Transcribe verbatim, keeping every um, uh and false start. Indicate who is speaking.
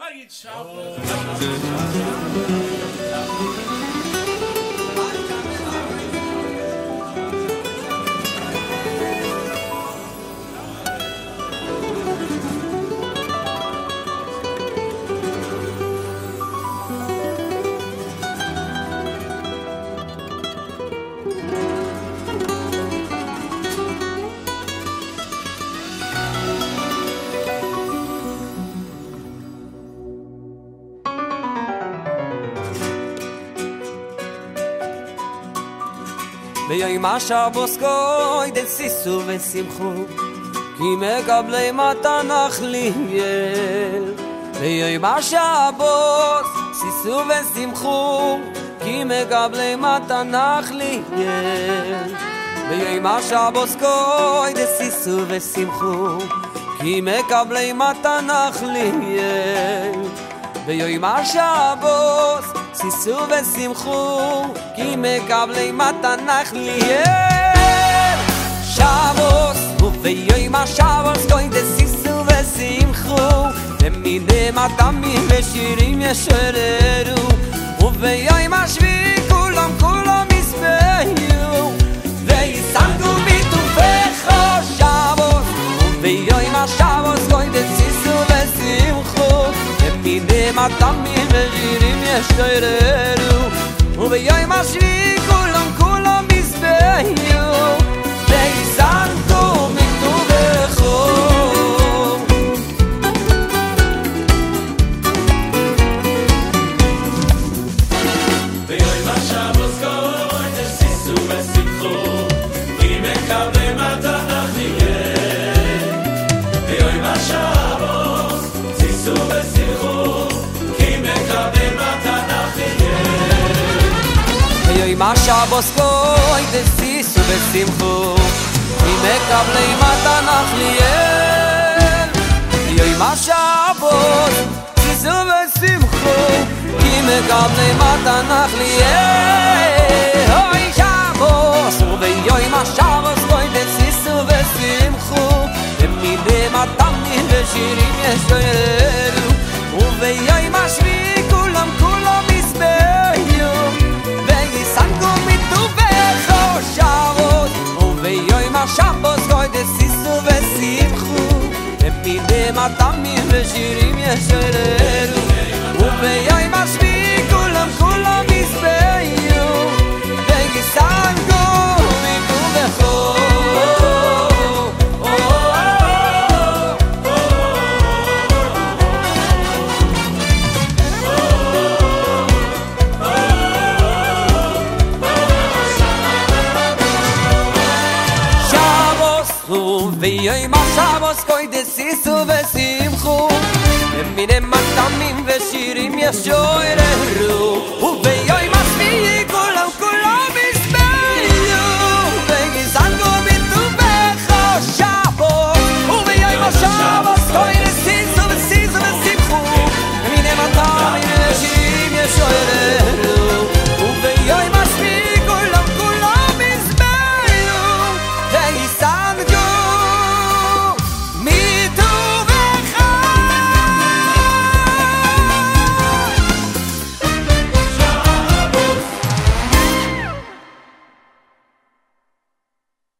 Speaker 1: Chagit Shabbos.
Speaker 2: ביום השבוס קוי דסיסו ושמחו כי מקבלי מתנך ליאל ביום השבוס סיסו ושמחו כי מקבלי מתנך ליאל ביום השבוס קוי דסיסו ושמחו כי מקבלי מתנך ליאל ביום השבוס סיסו ושמחו כי מקבלי מתנך ליאל שבוס וביום השבוס קוי דסיסו ושמחו ומיני מטעמים ושירים ישררו וביום השביעי כולם כולם ישבעו וישמחו בטובך שבוס וביום השבוס קוי דסיסו ושמחו ומיני מטעמים ושירים ישררו וביום השביעי כולם כולם ישבעו וישמחו בטובך
Speaker 1: ביום השבוס קוי דסיסו ושמחו כי מקבלי מתנך ליאל ביום השבוס סיסו ושמחו כי מקבלי מתנך ליאל
Speaker 2: ביום השבוס קוי דסיסו ושמחו כי מקבלי מתנך ליאל ביום השבוס סיסו ושמחו כי מקבלי מתנך ליאל אוי שבוס וביום השבוס קוי דסיסו ושמחו ומיני מטעמים ושירים ישררו וביום השביעי כולם כולם ישבעו וישמחו בטובך שבוס וביום השבוס קוי דסיסו ושמחו ומיני מטעמים ושירים ישררו וביום השביעי כולם כולם ישבעו וישמחו בטובך ויום השבוס קוי דסיסו ושמחו ומיני מטעמים ושירים ישררו